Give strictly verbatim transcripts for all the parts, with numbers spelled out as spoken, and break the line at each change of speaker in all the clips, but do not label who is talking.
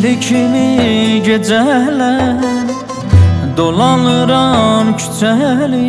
Deli kimi gecələr dolanıram küçəli,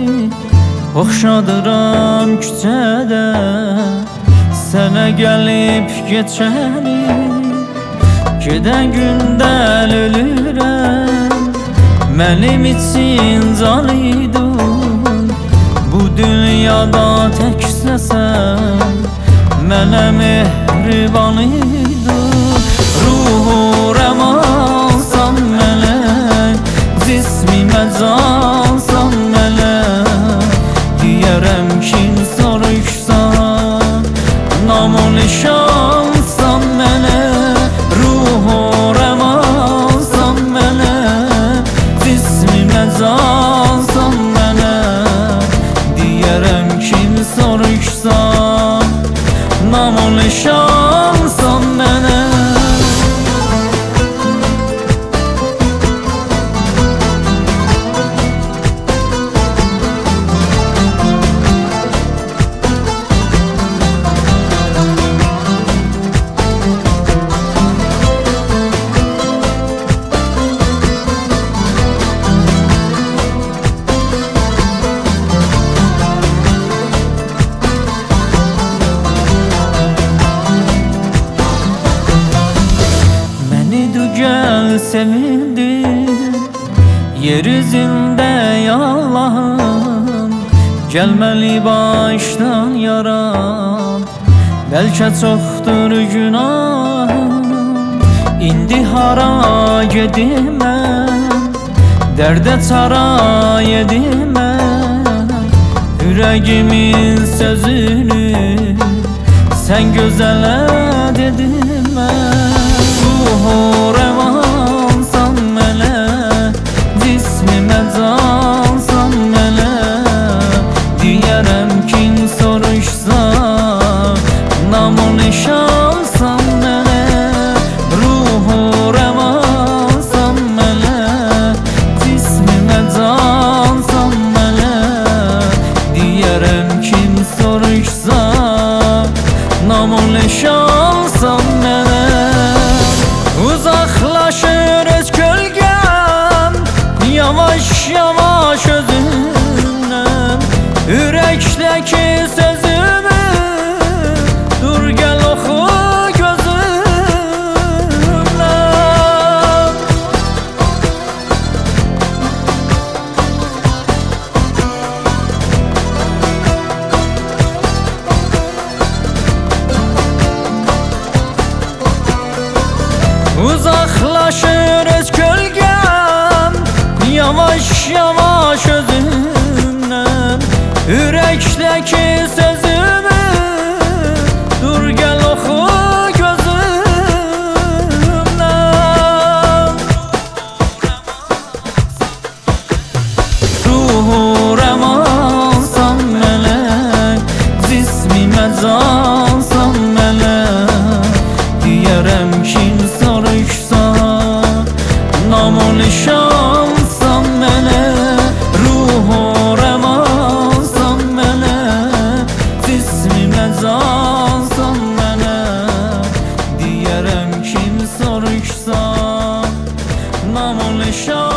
oxşadıram küçədə sənə gəlib geçəli. Gedən gündən ölürəm, mənim için can idin. Bu dünyada təksəsən, mənə mehriban idin. Ruhu rəmansan mənə, cismimə cansan mənə. Deyərəm kim soruşsan, namı nişansan mənə. Ruhu rəmansan mənə, cismimə cansan mənə. Deyərəm kim soruşsan, namı nişansan mənə. Gel sevindim yeryüzünde ya Allah'ım, gelmeli baştan yaram. Belki çoktur günahım, indi hara gediməm, dərdə çara yediməm. Yüreğimin sözünü sen gözələ dediməm. Ruhu rəvansan mənə, cismimə cansan mənə. Deyərəm kim soruşsa, namı nişansan mənə. Ruhu rəvansan mənə, cismimə cansan mənə. Deyərəm kim soruşsa, namı nişansan mənə. Uzaklaşır öz gölgem, yavaş yavaş özümden. Yürekteki sözümü dur gel oku gözümden. Uzaklaşır öz gölgem, yavaş yavaş özümden. Yürekteki sözümü dur gel oku gözümden. Ruhu rəmansan mənə, cismimə cansan mənə. Deyərəm kim soruşsa, namı nişansan mənə. Ruhu rəmansan mənə, cismimə cansan mənə. Deyərəm kim soruşsa, namı nişansan.